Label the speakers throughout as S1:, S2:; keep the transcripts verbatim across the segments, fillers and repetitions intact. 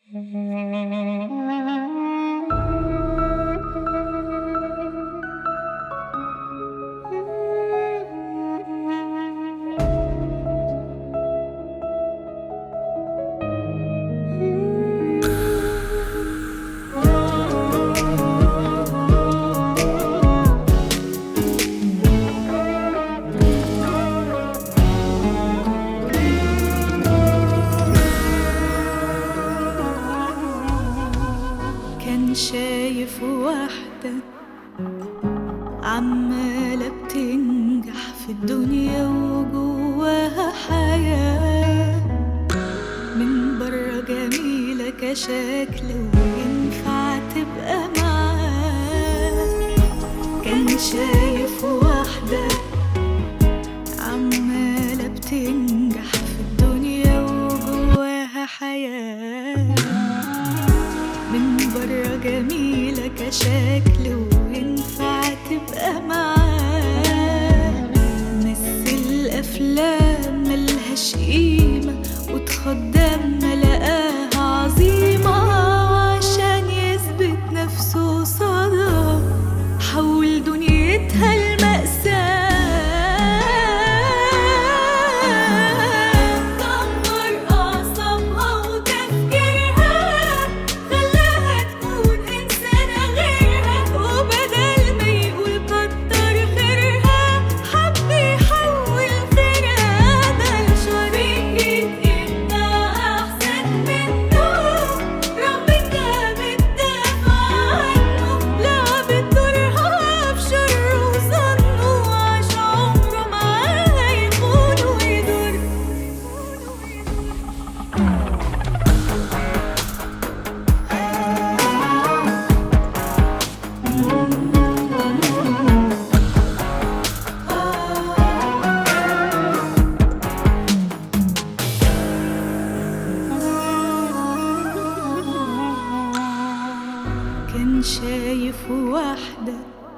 S1: كان شايف واحدة عمالة بتنجح في الدنيا وجواها حياة، من برا جميلة كشكل وينفع تبقى معاه. كان شايف واحدة عمالة بتنجح في الدنيا وجواها حياة، من برا جميلة كشكل وينفع تبقى معاه. مثل أفلام ملهاش قيمة وتخدم لقاها عظيمة، وعشان يثبت نفسه صدى حول دنيتها المأساة. كان شايف واحدة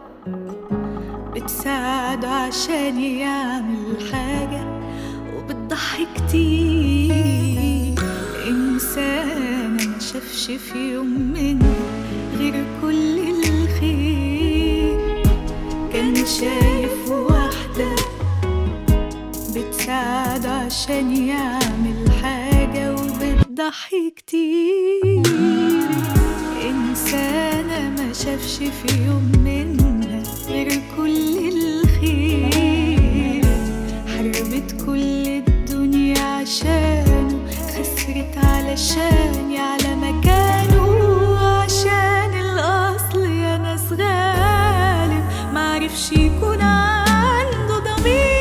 S1: بتساعده عشان يعمل حاجة وبتضحي كتير. إنسانة ما شافش في يوم منه غير كل الخير. كان شايف واحدة بتساعده عشان يعمل حاجة وبتضحي كتير. إنسانة ما شافش في يوم منها غير كل الخير. حربت كل الدنيا عشانه، خسرت علشان يعلى مكانه. عشان الأصل يا ناس غالب معرفش يكون عنده ضمير.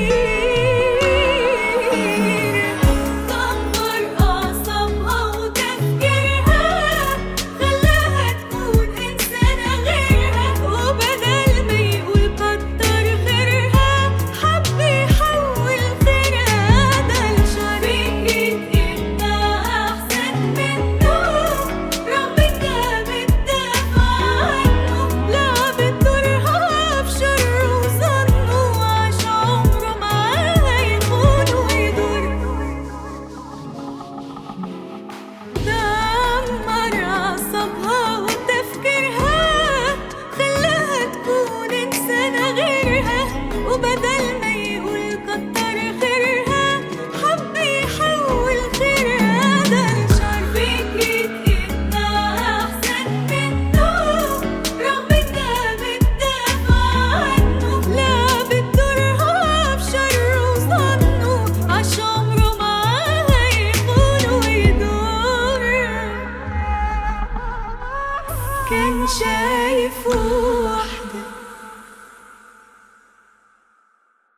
S1: وبدل ما يقول كتر خيرها حب يحول خيرها. ده الشعر فكرة إنها أحسن منه، رغم إنها بتدافع عنه. لا بتضرها بشر وظنه، عشان عمره معاها يخون ويدور. كان شايف واحدة